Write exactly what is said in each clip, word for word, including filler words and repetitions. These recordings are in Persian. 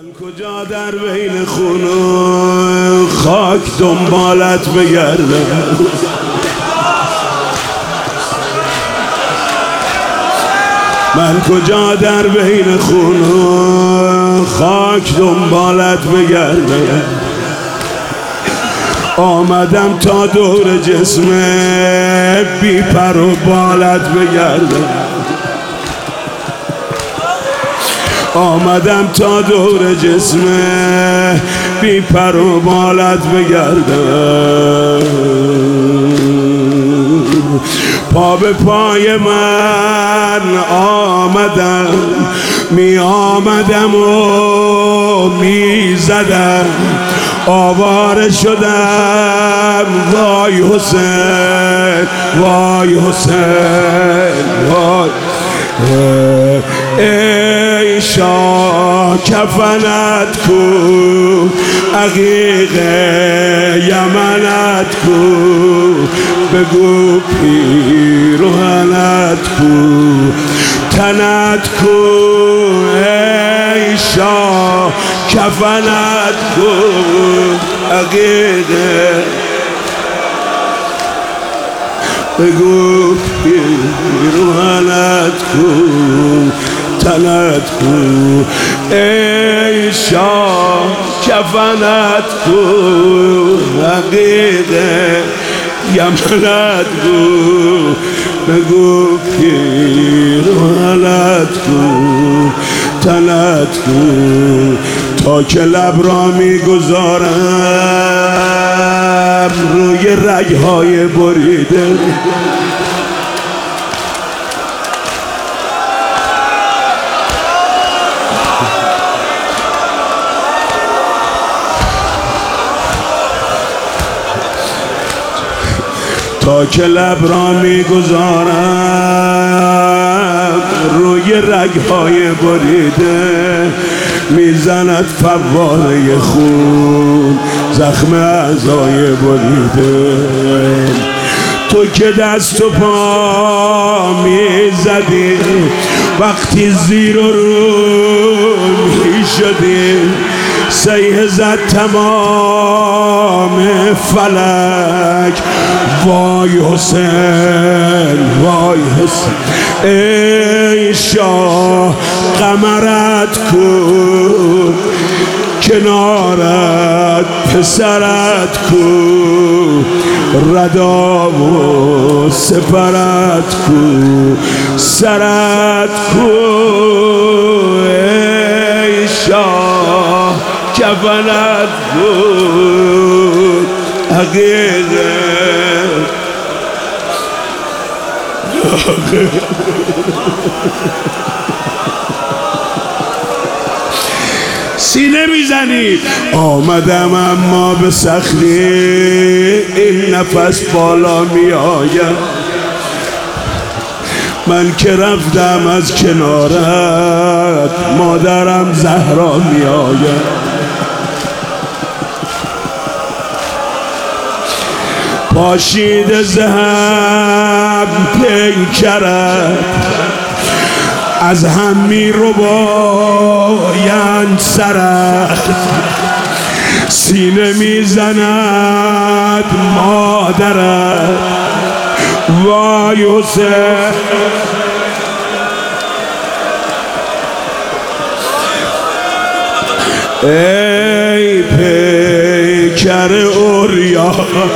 من کجا در بین خون و خاک دنبالت بگردم، من کجا در بین خون و خاک دنبالت بگردم. آمدم تا دور جسم بی پر و بالت بگردم، آمدم تا دور جسم بی پر و بالت بگردم. پا به پای من آمدم، می آمدم و می زدم، آواره شدم وای حسین، وای حسین، وای ای شاه کفنت کو، عقیق یمنت کو، بگو پیرهنت کو، تنت کو، ای شاه کفنت کو، عقیق بگو پیرهنت کو، تنت کو، ای شاه کفنت کو، عقیق یمنت کو، بگو پیرهنت کو، تنت کو. تا که لب را می گذارم روی رگهای بریده، تا که لب را می گذارم روی رگهای بریده، میزند فواره خون زخم اعضای بریده. تو که دست و پا میزدی وقتی زیر و رو میشدی، سیه زد تمام فلک، وای حسین، وای حسین، ای شاه قمرت کو، کنارت پسرت کو، ردا و سپرت کو، سرت کو، ای شاه کفنت کو، عقیقه سینه میزنی. آمدم اما به سختی این نفس بالا می آید، من که رفتم از کنارت مادرم زهرا می آید. پاشید ذهب پیکرت از هم می رو بایند سرت، سینه می زند مادرت، وای حسین، ای پیکر اوریا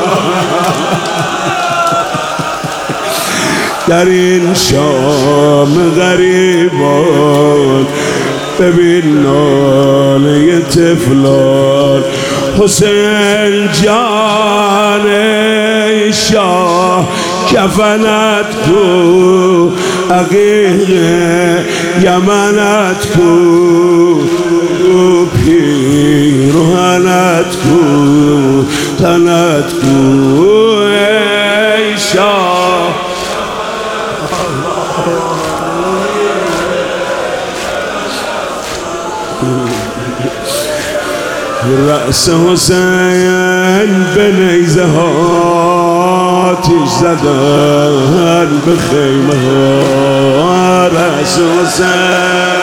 در این شام غریبان، ببین ناله طفلان. حسین جان ای شاه کفنت کو، عقیق یمنت کو، پیرهنت کو، تنت کو، ای شاه رأس حسین به نیزه ها آتش زدن به خیمه ها، رأس حسین